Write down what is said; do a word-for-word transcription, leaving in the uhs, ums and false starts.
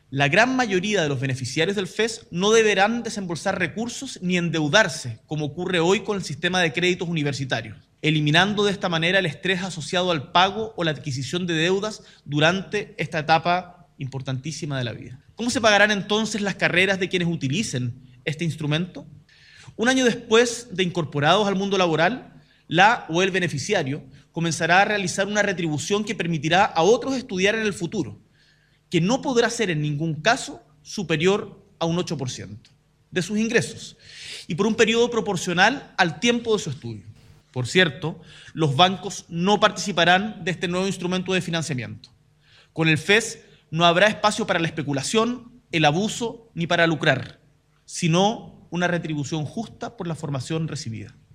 La gran mayoría de los beneficiarios del F E S no deberán desembolsar recursos ni endeudarse, como ocurre hoy con el sistema de créditos universitarios, eliminando de esta manera el estrés asociado al pago o la adquisición de deudas durante esta etapa importantísima de la vida. ¿Cómo se pagarán entonces las carreras de quienes utilicen este instrumento? Un año después de incorporados al mundo laboral, la o el beneficiario comenzará a realizar una retribución que permitirá a otros estudiar en el futuro, que no podrá ser en ningún caso superior a un ocho por ciento de sus ingresos y por un periodo proporcional al tiempo de su estudio. Por cierto, los bancos no participarán de este nuevo instrumento de financiamiento. Con el F E S no habrá espacio para la especulación, el abuso ni para lucrar, sino una retribución justa por la formación recibida.